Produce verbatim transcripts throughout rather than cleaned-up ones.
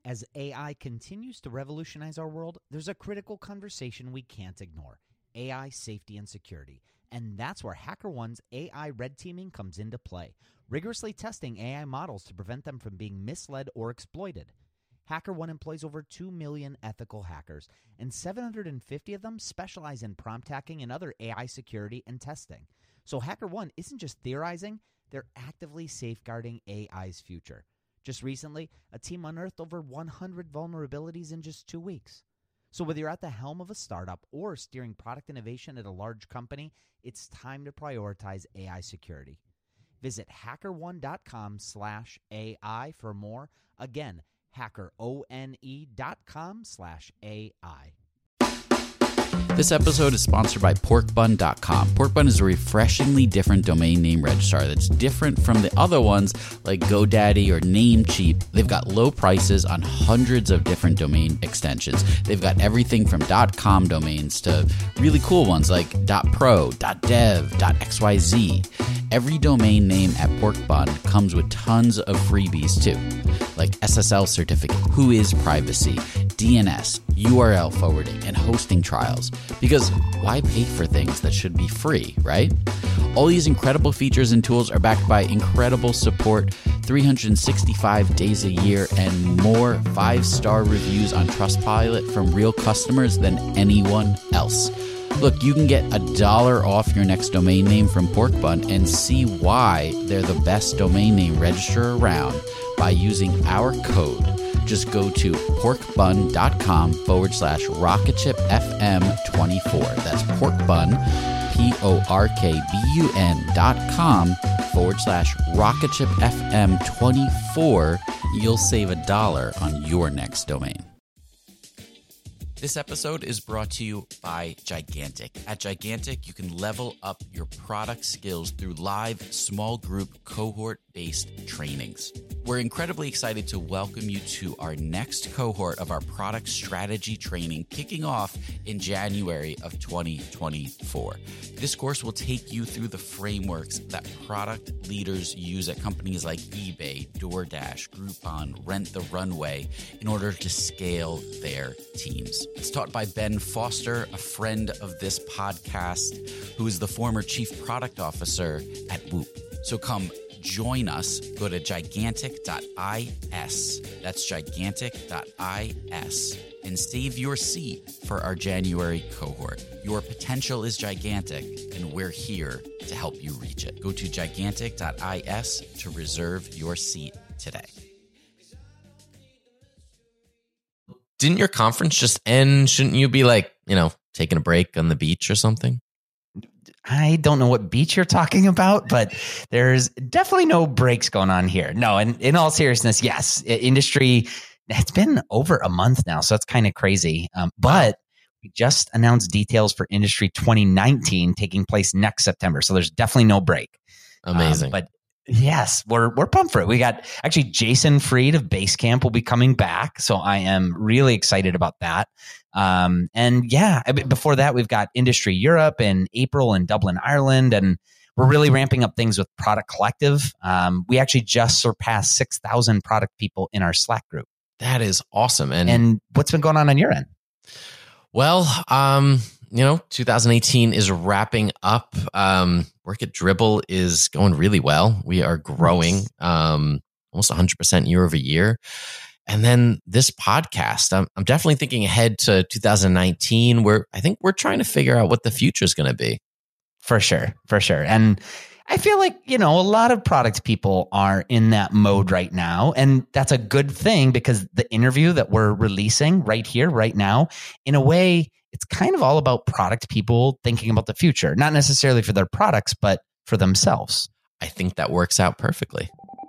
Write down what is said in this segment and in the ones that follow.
As A I continues to revolutionize our world, there's a critical conversation we can't ignore: A I safety and security. And that's where HackerOne's A I red teaming comes into play, rigorously testing A I models to prevent them from being misled or exploited. HackerOne employs over two million ethical hackers, and seven hundred fifty of them specialize in prompt hacking and other A I security and testing. So HackerOne isn't just theorizing, they're actively safeguarding A I's future. Just recently, a team unearthed over one hundred vulnerabilities in just two weeks. So whether you're at the helm of a startup or steering product innovation at a large company, it's time to prioritize A I security. Visit HackerOne.com slash AI for more. Again, HackerOne.com slash AI. This episode is sponsored by pork bun dot com. Porkbun is a refreshingly different domain name registrar that's different from the other ones like GoDaddy or Namecheap. They've got low prices on hundreds of different domain extensions. They've got everything from .com domains to really cool ones like .pro, .dev, .xyz. Every domain name at Porkbun comes with tons of freebies too, like S S L certificate, Whois privacy, D N S, U R L forwarding, and hosting trials. Because why pay for things that should be free, right? All these incredible features and tools are backed by incredible support, three hundred sixty-five days a year, and more five-star reviews on Trustpilot from real customers than anyone else. Look, you can get a dollar off your next domain name from Porkbun and see why they're the best domain name registrar around by using our code. Just go to porkbun.com forward slash rocketshipfm24. That's porkbun, P-O-R-K-B-U-N dot com forward slash rocketshipfm24. You'll save a dollar on your next domain. This episode is brought to you by Gigantic. At Gigantic, you can level up your product skills through live, small group, cohort-based trainings. We're incredibly excited to welcome you to our next cohort of our product strategy training, kicking off in January of twenty twenty-four. This course will take you through the frameworks that product leaders use at companies like eBay, DoorDash, Groupon, Rent the Runway in order to scale their teams. It's taught by Ben Foster, a friend of this podcast, who is the former chief product officer at Whoop. So come join us. Go to gigantic dot is. That's gigantic dot is and save your seat for our January cohort. Your potential is gigantic, and we're here to help you reach it. Go to gigantic dot is to reserve your seat today. Didn't your conference just end? Shouldn't you be like, you know, taking a break on the beach or something? I don't know what beach you're talking about, but there's definitely no breaks going on here. No, and in all seriousness, yes, industry, it's been over a month now, so it's kind of crazy. Um, but we just announced details for Industry twenty nineteen taking place next September, so there's definitely no break. Amazing. Um, but yes, we're we're pumped for it. We got actually Jason Fried of Basecamp will be coming back, so I am really excited about that. Um, and yeah, before that, we've got Industry Europe in April in Dublin, Ireland, and we're really ramping up things with Product Collective. Um, we actually just surpassed six thousand product people in our Slack group. That is awesome. And and what's been going on on your end? Well, um, you know, two thousand eighteen is wrapping up. Um, work at Dribbble is going really well. We are growing um, almost one hundred percent year over year. And then this podcast, I'm, I'm definitely thinking ahead to two thousand nineteen, where I think we're trying to figure out what the future is going to be. For sure, for sure. And I feel like, you know, a lot of product people are in that mode right now. And that's a good thing, because the interview that we're releasing right here, right now, in a way, it's kind of all about product people thinking about the future, not necessarily for their products, but for themselves. I think that works out perfectly.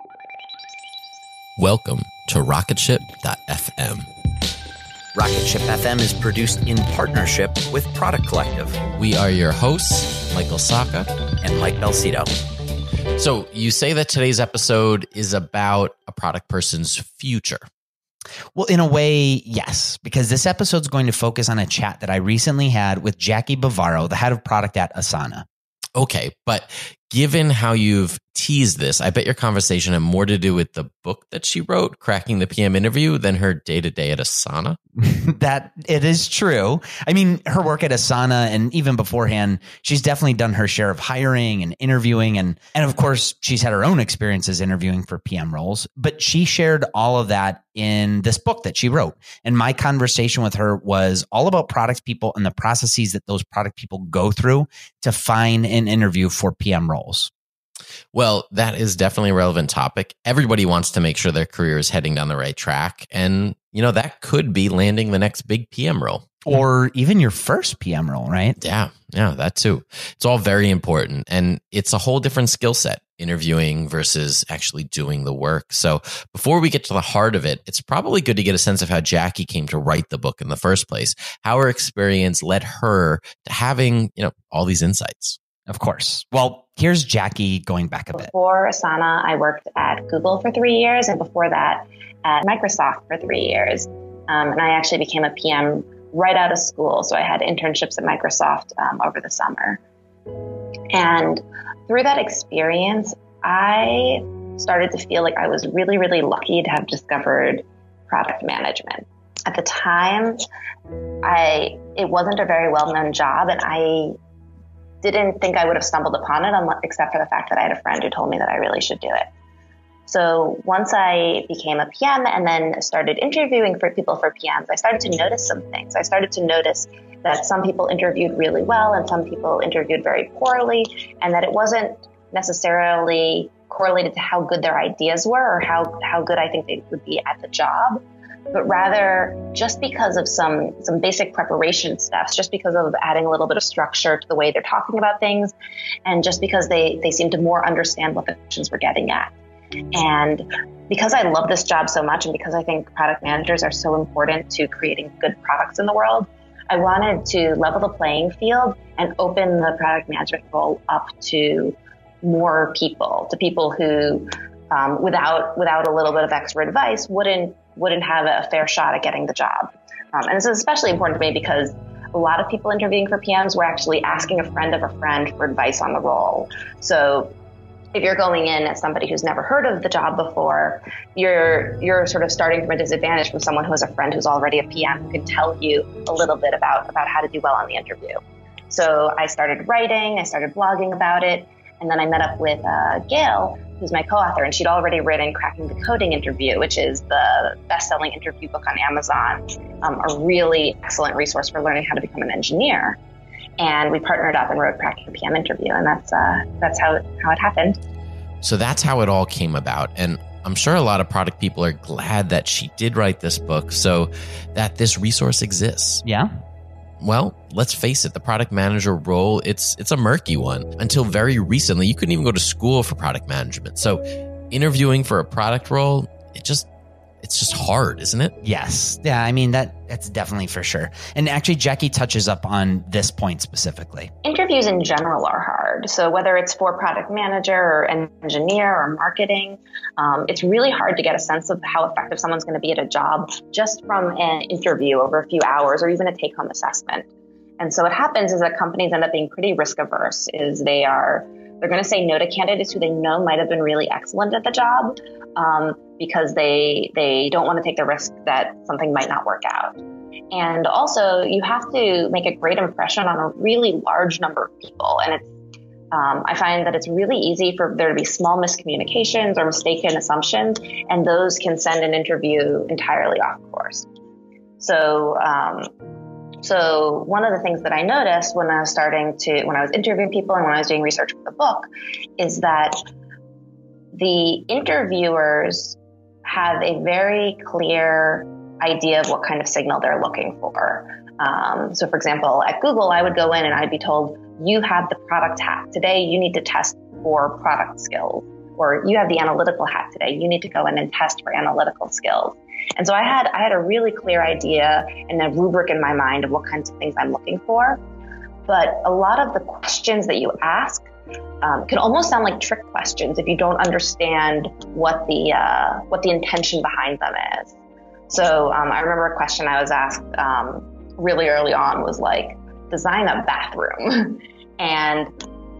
Welcome to rocketship dot f m. Rocketship F M is produced in partnership with Product Collective. We are your hosts, Michael Saka and Mike Belcito. So you say that today's episode is about a product person's future. Well, in a way, yes, because this episode is going to focus on a chat that I recently had with Jackie Bavaro, the head of product at Asana. Okay, but given how you've tease this. I bet your conversation had more to do with the book that she wrote, Cracking the P M Interview, than her day-to-day at Asana. That it is true. I mean, her work at Asana and even beforehand, she's definitely done her share of hiring and interviewing. And, and of course, she's had her own experiences interviewing for P M roles. But she shared all of that in this book that she wrote. And my conversation with her was all about product people and the processes that those product people go through to find an interview for P M roles. Well, that is definitely a relevant topic. Everybody wants to make sure their career is heading down the right track. And, you know, that could be landing the next big P M role. Or even your first P M role, right? Yeah, yeah, that too. It's all very important. And it's a whole different skill set, interviewing versus actually doing the work. So before we get to the heart of it, it's probably good to get a sense of how Jackie came to write the book in the first place, how her experience led her to having, you know, all these insights. Of course. Well, here's Jackie going back a bit. Before Asana, I worked at Google for three years, and before that, at Microsoft for three years. Um, and I actually became a P M right out of school. So I had internships at Microsoft um, over the summer. And through that experience, I started to feel like I was really, really lucky to have discovered product management. At the time, I it wasn't a very well-known job, and I didn't think I would have stumbled upon it, except for the fact that I had a friend who told me that I really should do it. So once I became a P M and then started interviewing for people for P Ms, I started to notice some things. I started to notice that some people interviewed really well and some people interviewed very poorly, and that it wasn't necessarily correlated to how good their ideas were or how, how good I think they would be at the job, but rather just because of some, some basic preparation steps, just because of adding a little bit of structure to the way they're talking about things, and just because they, they seem to more understand what the questions we're getting at. And because I love this job so much, and because I think product managers are so important to creating good products in the world, I wanted to level the playing field and open the product management role up to more people, to people who, um, without without a little bit of extra advice, wouldn't wouldn't have a fair shot at getting the job. Um, and this is especially important to me because a lot of people interviewing for P Ms were actually asking a friend of a friend for advice on the role. So if you're going in as somebody who's never heard of the job before, you're you're sort of starting from a disadvantage from someone who has a friend who's already a P M who can tell you a little bit about, about how to do well on the interview. So I started writing, I started blogging about it, and then I met up with uh, Gail, who's my co-author, and she'd already written Cracking the Coding Interview, which is the best-selling interview book on Amazon, um, a really excellent resource for learning how to become an engineer. And we partnered up and wrote Cracking the P M Interview, and that's uh, that's how it, how it happened. So that's how it all came about. And I'm sure a lot of product people are glad that she did write this book so that this resource exists. Yeah. Well, let's face it, the product manager role, it's it's a murky one. Until very recently, you couldn't even go to school for product management. So interviewing for a product role, it just it's just hard, isn't it? Yes. Yeah, I mean, that that's definitely for sure. And actually, Jackie touches up on this point specifically. Interviews in general are hard. So whether it's for product manager or an engineer or marketing, um, it's really hard to get a sense of how effective someone's going to be at a job just from an interview over a few hours or even a take-home assessment. And so what happens is that companies end up being pretty risk averse, is they are they're going to say no to candidates who they know might have been really excellent at the job, um, because they they don't want to take the risk that something might not work out. And also, you have to make a great impression on a really large number of people. And it's um, I find that it's really easy for there to be small miscommunications or mistaken assumptions, and those can send an interview entirely off course. So. Um, So one of the things that I noticed when I was starting to, when I was interviewing people and when I was doing research for the book, is that the interviewers have a very clear idea of what kind of signal they're looking for. Um, so for example, at Google, I would go in and I'd be told, you have the product hat. Today, you need to test for product skills. Or you have the analytical hat today. You need to go in and test for analytical skills. And so I had I had a really clear idea and a rubric in my mind of what kinds of things I'm looking for. But a lot of the questions that you ask um, can almost sound like trick questions if you don't understand what the uh, what the intention behind them is. So um, I remember a question I was asked um, really early on was like, design a bathroom. And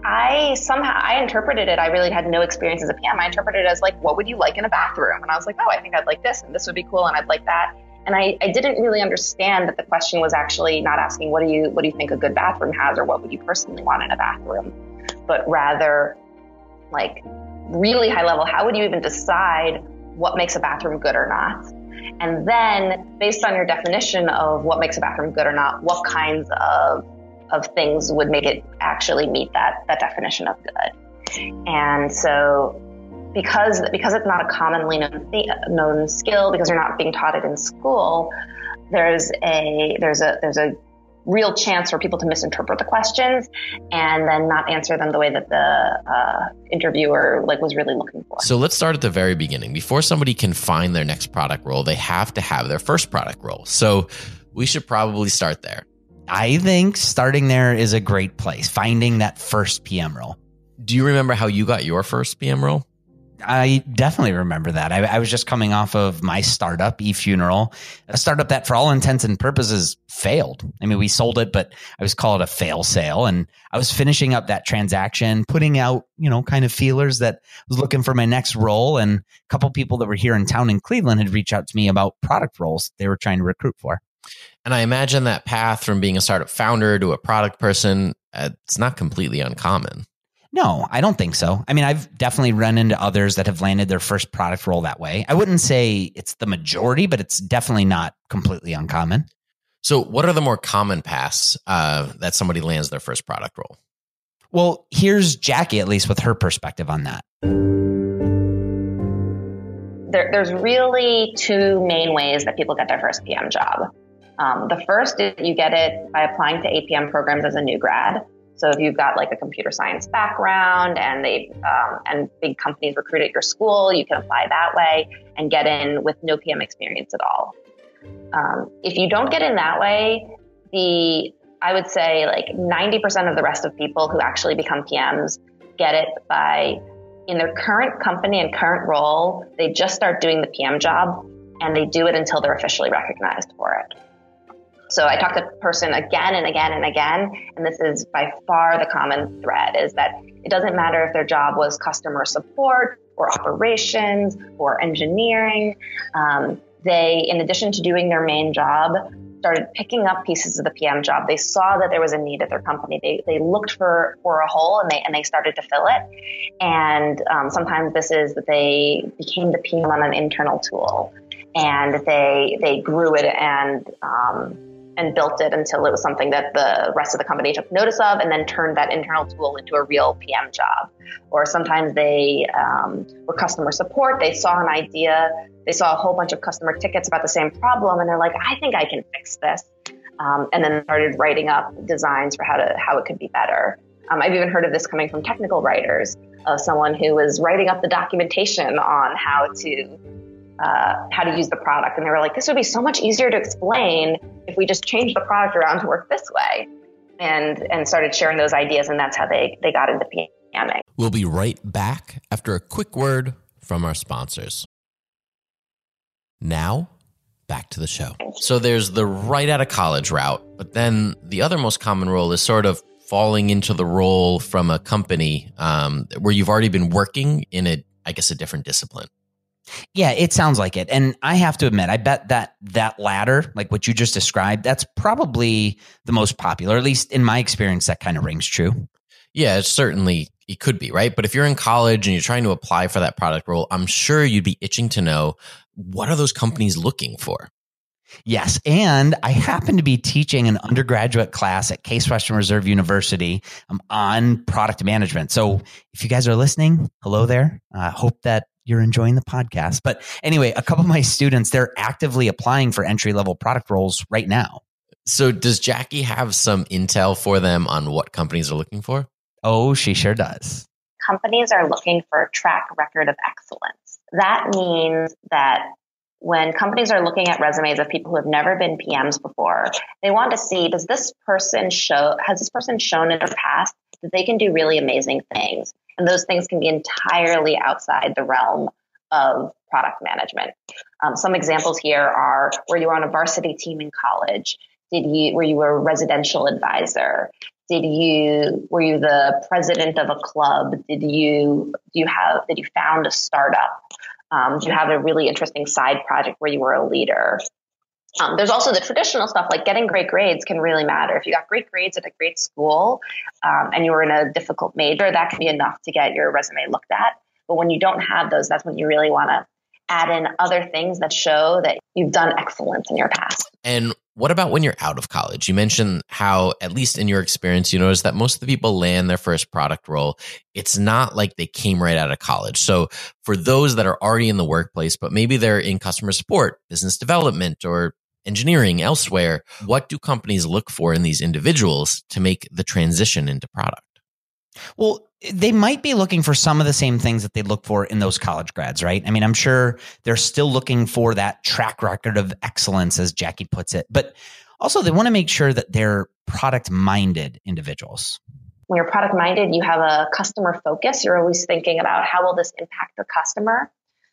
I somehow, I interpreted it, I really had no experience as a P M. I interpreted it as like, what would you like in a bathroom? And I was like, oh, I think I'd like this and this would be cool and I'd like that. And I, I didn't really understand that the question was actually not asking, what do you, what do you think a good bathroom has, or what would you personally want in a bathroom? But rather like really high level, how would you even decide what makes a bathroom good or not? And then based on your definition of what makes a bathroom good or not, what kinds of of things would make it actually meet that that definition of good. And so because because it's not a commonly known th- known skill, because you're not being taught it in school, there's a there's a there's a real chance for people to misinterpret the questions and then not answer them the way that the uh, interviewer like was really looking for. So let's start at the very beginning. Before somebody can find their next product role, they have to have their first product role. So we should probably start there. I think starting there is a great place, finding that first P M role. Do you remember how you got your first P M role? I definitely remember that. I, I was just coming off of my startup, eFuneral, a startup that for all intents and purposes failed. I mean, we sold it, but I was called a fail sale. And I was finishing up that transaction, putting out, you know, kind of feelers that I was looking for my next role. And a couple people that were here in town in Cleveland had reached out to me about product roles they were trying to recruit for. And I imagine that path from being a startup founder to a product person, uh, it's not completely uncommon. No, I don't think so. I mean, I've definitely run into others that have landed their first product role that way. I wouldn't say it's the majority, but it's definitely not completely uncommon. So what are the more common paths uh, that somebody lands their first product role? Well, here's Jackie, at least with her perspective on that. There, there's really two main ways that people get their first P M job. Um, the first is you get it by applying to A P M programs as a new grad. So if you've got like a computer science background and they um, and big companies recruit at your school, you can apply that way and get in with no P M experience at all. Um, if you don't get in that way, the I would say like ninety percent of the rest of people who actually become P Ms get it by in their current company and current role, they just start doing the P M job and they do it until they're officially recognized for it. So I talk to the person again and again and again, and this is by far the common thread, is that it doesn't matter if their job was customer support or operations or engineering. Um, they, in addition to doing their main job, started picking up pieces of the P M job. They saw that there was a need at their company. They they looked for, for a hole and they and they started to fill it. And um, sometimes this is that they became the P M on an internal tool, and they they grew it and um, and built it until it was something that the rest of the company took notice of, and then turned that internal tool into a real P M job. Or sometimes they um, were customer support. They saw an idea. They saw a whole bunch of customer tickets about the same problem, and they're like, I think I can fix this. Um, and then started writing up designs for how to how it could be better. Um, I've even heard of this coming from technical writers, of someone who was writing up the documentation on how to uh, how to use the product. And they were like, this would be so much easier to explain if we just changed the product around to work this way. And and started sharing those ideas, and that's how they, they got into PMing. We'll be right back after a quick word from our sponsors. Now, back to the show. So there's the right out of college route, but then the other most common role is sort of falling into the role from a company um, where you've already been working in a, I guess, a different discipline. Yeah, it sounds like it. And I have to admit, I bet that that latter, like what you just described, that's probably the most popular, at least in my experience, that kind of rings true. Yeah, it's certainly, it could be, right? But if you're in college and you're trying to apply for that product role, I'm sure you'd be itching to know, what are those companies looking for? Yes. And I happen to be teaching an undergraduate class at Case Western Reserve University um, on product management. So if you guys are listening, hello there. I uh, hope that you're enjoying the podcast. But anyway, a couple of my students, they're actively applying for entry-level product roles right now. So does Jackie have some intel for them on what companies are looking for? Oh, she sure does. Companies are looking for a track record of excellence. That means that when companies are looking at resumes of people who have never been P Ms before, they want to see, does this person show, has this person shown in the past that they can do really amazing things? And those things can be entirely outside the realm of product management. Um, some examples here are where you were on a varsity team in college. Did you, were you a residential advisor? Did you, were you the president of a club? Did you, do you have, did you found a startup? Um, do you have a really interesting side project where you were a leader? Um, there's also the traditional stuff like getting great grades can really matter. If you got great grades at a great school um, and you were in a difficult major, that can be enough to get your resume looked at. But when you don't have those, that's when you really want to add in other things that show that you've done excellence in your past. And what about when you're out of college? You mentioned how, at least in your experience, you notice that most of the people land their first product role. It's not like they came right out of college. So for those that are already in the workplace, but maybe they're in customer support, business development, or engineering elsewhere, what do companies look for in these individuals to make the transition into product? Well, they might be looking for some of the same things that they look for in those college grads, right? I mean, I'm sure they're still looking for that track record of excellence, as Jackie puts it. But also, they want to make sure that they're product-minded individuals. When you're product-minded, you have a customer focus. You're always thinking about how will this impact the customer.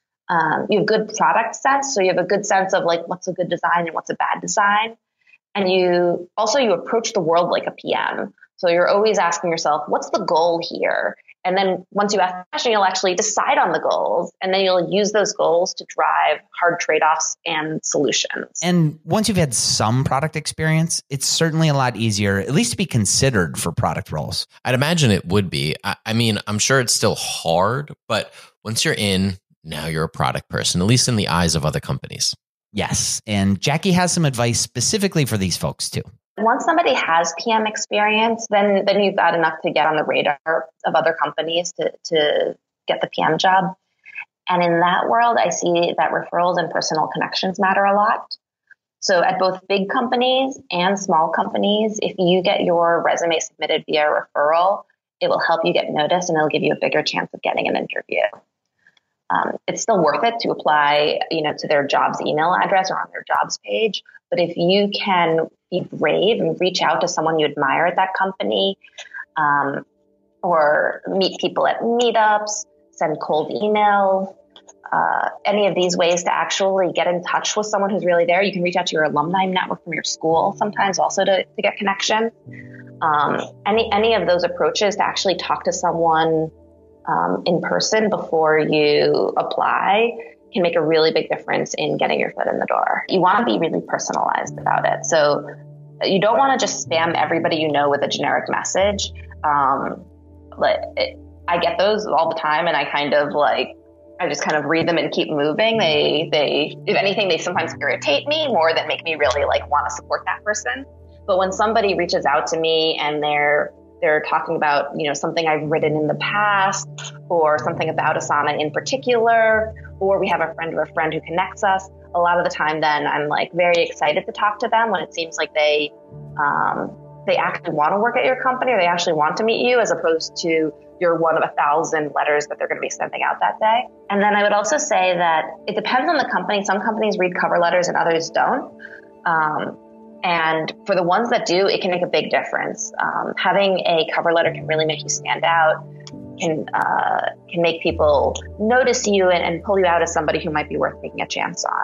Um, you have good product sense, so you have a good sense of like what's a good design and what's a bad design. And you also you approach the world like a P M. So you're always asking yourself, what's the goal here? And then once you ask the question, you'll actually decide on the goals, and then you'll use those goals to drive hard trade-offs and solutions. And once you've had some product experience, it's certainly a lot easier, at least to be considered for product roles. I'd imagine it would be. I, I mean, I'm sure it's still hard, but once you're in, now you're a product person, at least in the eyes of other companies. Yes. And Jackie has some advice specifically for these folks too. Once somebody has P M experience, then then you've got enough to get on the radar of other companies to, to get the P M job. And in that world, I see that referrals and personal connections matter a lot. So at both big companies and small companies, if you get your resume submitted via referral, it will help you get noticed and it'll give you a bigger chance of getting an interview. Um, it's still worth it to apply, you know, to their jobs email address or on their jobs page. But if you can be brave and reach out to someone you admire at that company, um, or meet people at meetups, send cold emails, uh, any of these ways to actually get in touch with someone who's really there. You can reach out to your alumni network from your school sometimes also to, to get connection. Um, any any of those approaches to actually talk to someone Um, in person before you apply can make a really big difference in getting your foot in the door. You want to be really personalized about it. So you don't want to just spam everybody you know with a generic message. Um, but it, I get those all the time, and I kind of like, I just kind of read them and keep moving. They, they, if anything, they sometimes irritate me more than make me really like want to support that person. But when somebody reaches out to me and they're They're talking about, you know, something I've written in the past or something about Asana in particular, or we have a friend of a friend who connects us. A lot of the time then I'm like very excited to talk to them when it seems like they, um, they actually want to work at your company or they actually want to meet you as opposed to you're one of a thousand letters that they're going to be sending out that day. And then I would also say that it depends on the company. Some companies read cover letters and others don't. Um, And for the ones that do, it can make a big difference. Um, having a cover letter can really make you stand out, can uh, can make people notice you and, and pull you out as somebody who might be worth taking a chance on.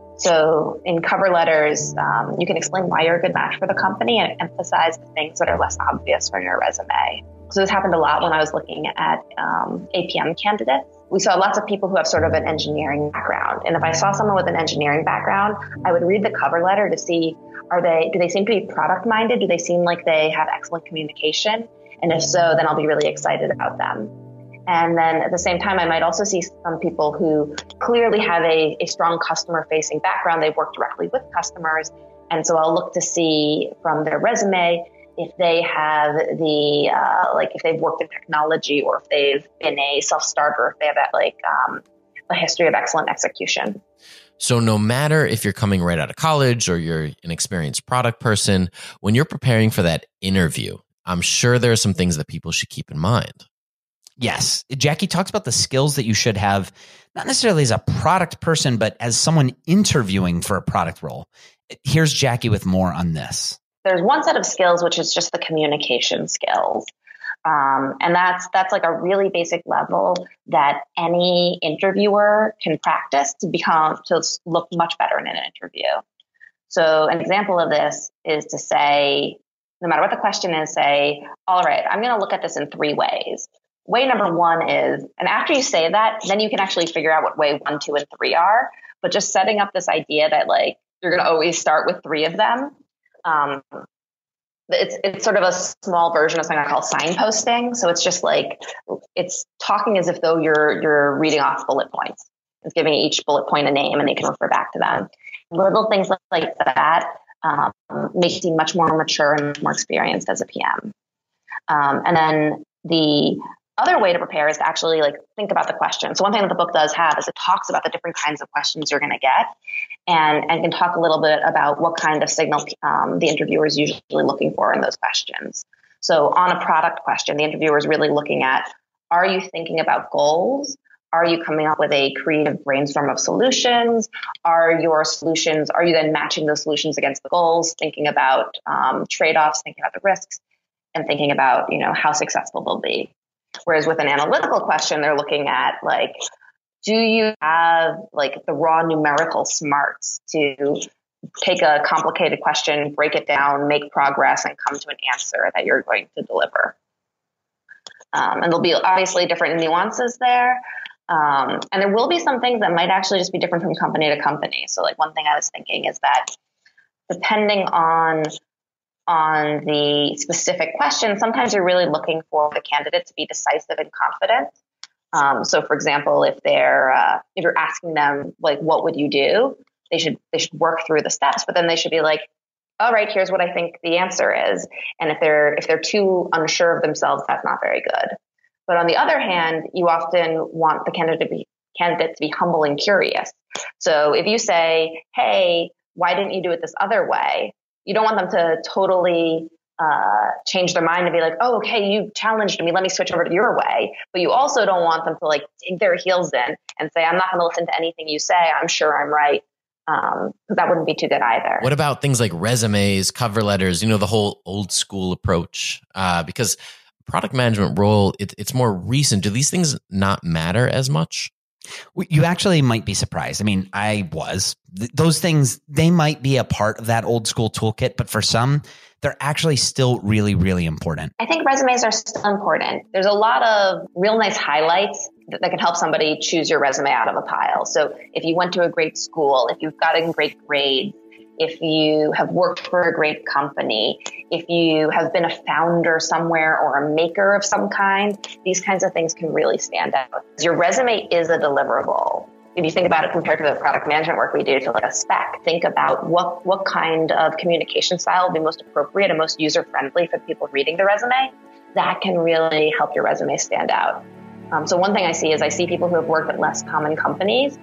So in cover letters, um, you can explain why you're a good match for the company and emphasize the things that are less obvious from your resume. So this happened a lot when I was looking at um, A P M candidates. We saw lots of people who have sort of an engineering background. And if I saw someone with an engineering background, I would read the cover letter to see, are they, do they seem to be product minded? Do they seem like they have excellent communication? And if so, then I'll be really excited about them. And then at the same time, I might also see some people who clearly have a, a strong customer facing background. They've worked directly with customers. And so I'll look to see from their resume if they have the, uh, like if they've worked in technology or if they've been a self-starter, if they have that like um, a history of excellent execution. So no matter if you're coming right out of college or you're an experienced product person, when you're preparing for that interview, I'm sure there are some things that people should keep in mind. Yes. Jackie talks about the skills that you should have, not necessarily as a product person, but as someone interviewing for a product role. Here's Jackie with more on this. There's one set of skills, which is just the communication skills. Um, and that's that's like a really basic level that any interviewer can practice to become to look much better in an interview. So an example of this is to say, no matter what the question is, say, all right, I'm going to look at this in three ways. Way number one is, and after you say that, then you can actually figure out what way one, two, and three are. But just setting up this idea that like you're going to always start with three of them. Um, it's it's sort of a small version of something I call signposting. So it's just like it's talking as if though you're you're reading off bullet points. It's giving each bullet point a name, and they can refer back to them. Little things like that um, make you much more mature and more experienced as a P M. Um, and then the other way to prepare is to actually like think about the question. So one thing that the book does have is it talks about the different kinds of questions you're going to get, and and can talk a little bit about what kind of signal um, the interviewer is usually looking for in those questions. So on a product question, the interviewer is really looking at, are you thinking about goals? Are you coming up with a creative brainstorm of solutions? Are your solutions, are you then matching those solutions against the goals, thinking about um, trade-offs, thinking about the risks, and thinking about, you know, how successful they'll be? Whereas with an analytical question, they're looking at like, do you have like the raw numerical smarts to take a complicated question, break it down, make progress, and come to an answer that you're going to deliver? Um, and there'll be obviously different nuances there. Um, and there will be some things that might actually just be different from company to company. So like one thing I was thinking is that depending on on the specific question, sometimes you're really looking for the candidate to be decisive and confident. Um, so, for example, if they're uh, if you're asking them like, "What would you do?" They should they should work through the steps, but then they should be like, "All right, here's what I think the answer is." And if they're if they're too unsure of themselves, that's not very good. But on the other hand, you often want the candidate to be candidate to be humble and curious. So if you say, "Hey, why didn't you do it this other way?" You don't want them to totally uh, change their mind and be like, oh, okay, you challenged me. Let me switch over to your way. But you also don't want them to like dig their heels in and say, I'm not going to listen to anything you say. I'm sure I'm right. Um, because that wouldn't be too good either. What about things like resumes, cover letters, you know, the whole old school approach? Uh, because product management role, it, it's more recent. Do these things not matter as much? You actually might be surprised. I mean, I was. Th- those things, they might be a part of that old school toolkit, but for some, they're actually still really, really important. I think resumes are still important. There's a lot of real nice highlights that, that can help somebody choose your resume out of a pile. So if you went to a great school, if you've gotten great grades, if you have worked for a great company, if you have been a founder somewhere or a maker of some kind, these kinds of things can really stand out. Your resume is a deliverable. If you think about it compared to the product management work we do to like a spec, think about what, what kind of communication style will be most appropriate and most user-friendly for people reading the resume. That can really help your resume stand out. Um, so one thing I see is I see people who have worked at less common companies,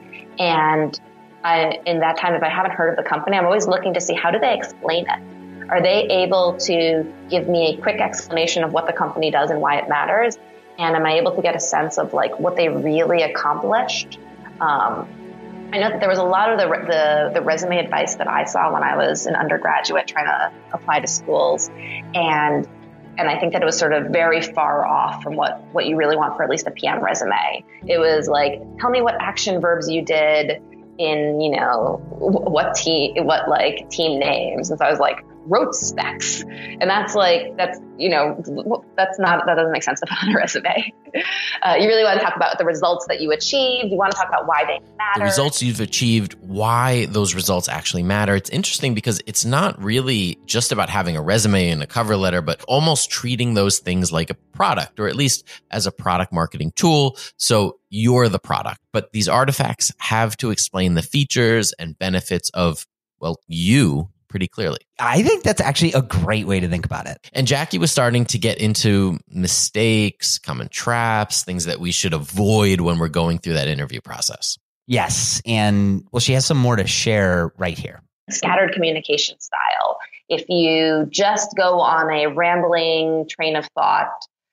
and I, in that time, if I haven't heard of the company, I'm always looking to see how do they explain it? Are they able to give me a quick explanation of what the company does and why it matters? And am I able to get a sense of like what they really accomplished? Um, I know that there was a lot of the, the the resume advice that I saw when I was an undergraduate trying to apply to schools, and and I think that it was sort of very far off from what what you really want for at least a P M resume. It was like, tell me what action verbs you did in, you know, what team, what like team names. And so I was like, wrote specs. And that's like, that's, you know, that's not, that doesn't make sense to put on a resume. Uh, you really want to talk about the results that you achieved. You want to talk about why they matter. The results you've achieved, why those results actually matter. It's interesting because it's not really just about having a resume and a cover letter, but almost treating those things like a product, or at least as a product marketing tool. So you're the product, but these artifacts have to explain the features and benefits of, well, you pretty clearly. I think that's actually a great way to think about it. And Jackie was starting to get into mistakes, common traps, things that we should avoid when we're going through that interview process. Yes. And well, she has some more to share right here. Scattered communication style. If you just go on a rambling train of thought,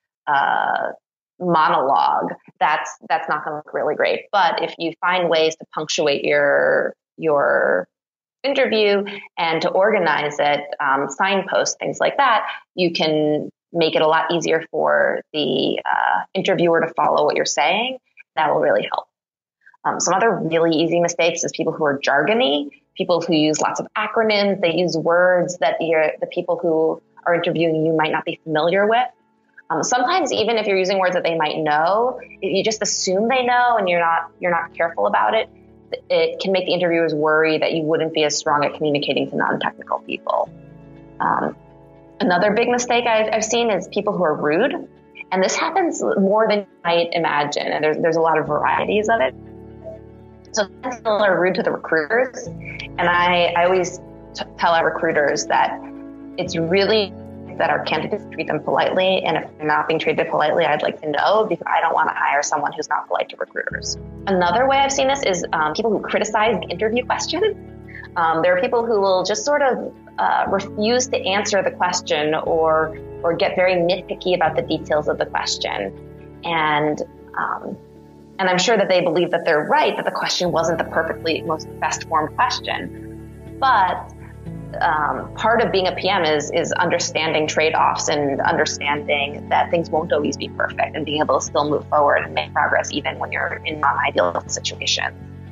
uh, monologue, that's that's not going to look really great. But if you find ways to punctuate your your interview and to organize it, um, signpost, things like that, you can make it a lot easier for the uh, interviewer to follow what you're saying. That will really help. Um, some other really easy mistakes is people who are jargony, people who use lots of acronyms. They use words that you're, the people who are interviewing you might not be familiar with. Um, sometimes even if you're using words that they might know, if you just assume they know and you're not you're not careful about it, it can make the interviewers worry that you wouldn't be as strong at communicating to non-technical people. Um, another big mistake I've, I've seen is people who are rude. And this happens more than you might imagine. And there's, there's a lot of varieties of it. So people are rude to the recruiters. And I, I always t- tell our recruiters that it's really that our candidates treat them politely. And if they're not being treated politely, I'd like to know, because I don't want to hire someone who's not polite to recruiters. Another way I've seen this is um, people who criticize the interview question. Um, there are people who will just sort of uh, refuse to answer the question or or get very nitpicky about the details of the question. And um, and I'm sure that they believe that they're right, that the question wasn't the perfectly most best formed question. But um, part of being a P M is is understanding trade-offs and understanding that things won't always be perfect and being able to still move forward and make progress even when you're in non-ideal situations.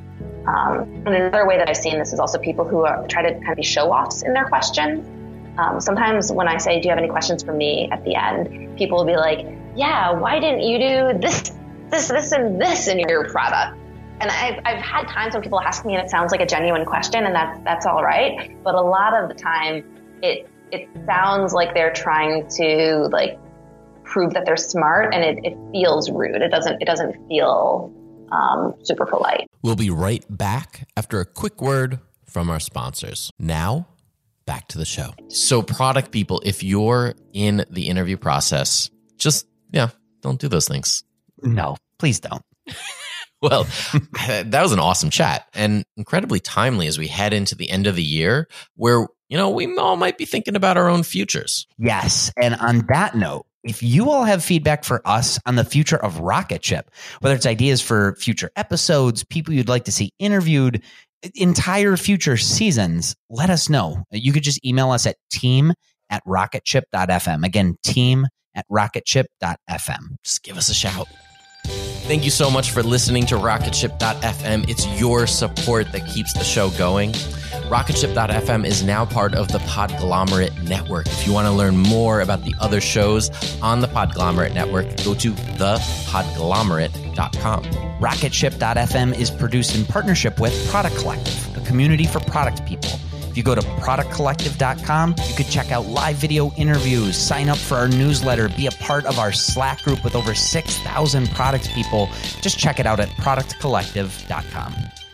Um, and another way that I've seen this is also people who are, try to kind of be show-offs in their questions. Um, sometimes when I say, do you have any questions for me at the end, people will be like, yeah, why didn't you do this, this, this, and this in your product? And I've, I've had times when people ask me and it sounds like a genuine question, and that's, that's all right. But a lot of the time it, it sounds like they're trying to like prove that they're smart, and it, it feels rude. It doesn't, it doesn't feel um, super polite. We'll be right back after a quick word from our sponsors. Now, back to the show. So product people, if you're in the interview process, just, yeah, don't do those things. No, please don't. Well, that was an awesome chat and incredibly timely as we head into the end of the year where, you know, we all might be thinking about our own futures. Yes. And on that note, if you all have feedback for us on the future of Rocketship, whether it's ideas for future episodes, people you'd like to see interviewed, entire future seasons, let us know. You could just email us at team at rocketship dot f m. Again, team at rocketship dot f m. Just give us a shout. Thank you so much for listening to rocketship dot f m. It's your support that keeps the show going. rocketship dot f m is now part of the Podglomerate Network. If you want to learn more about the other shows on the Podglomerate Network, go to the podglomerate dot com. rocketship dot f m is produced in partnership with Product Collective, a community for product people. If you go to product collective dot com, you can check out live video interviews, sign up for our newsletter, be a part of our Slack group with over six thousand product people. Just check it out at product collective dot com.